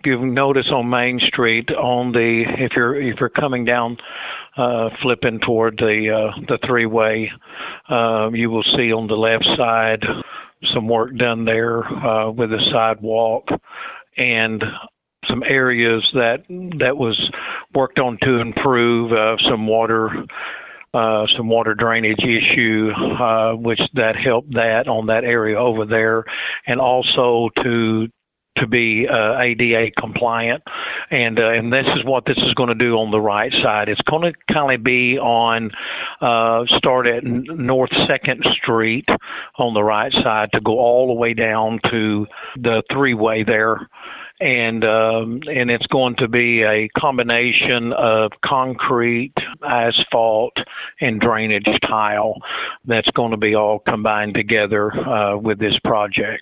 you notice on Main Street, if you're coming down, flipping toward the three-way, you will see on the left side some work done there with the sidewalk and some areas that was worked on to improve some water drainage issue, which that helped that on that area over there, and also to be ADA compliant, and this is what this is going to do on the right side. It's going to kind of be on start at North 2nd Street on the right side to go all the way down to the three-way there. And it's going to be a combination of concrete, asphalt, and drainage tile that's going to be all combined together with this project.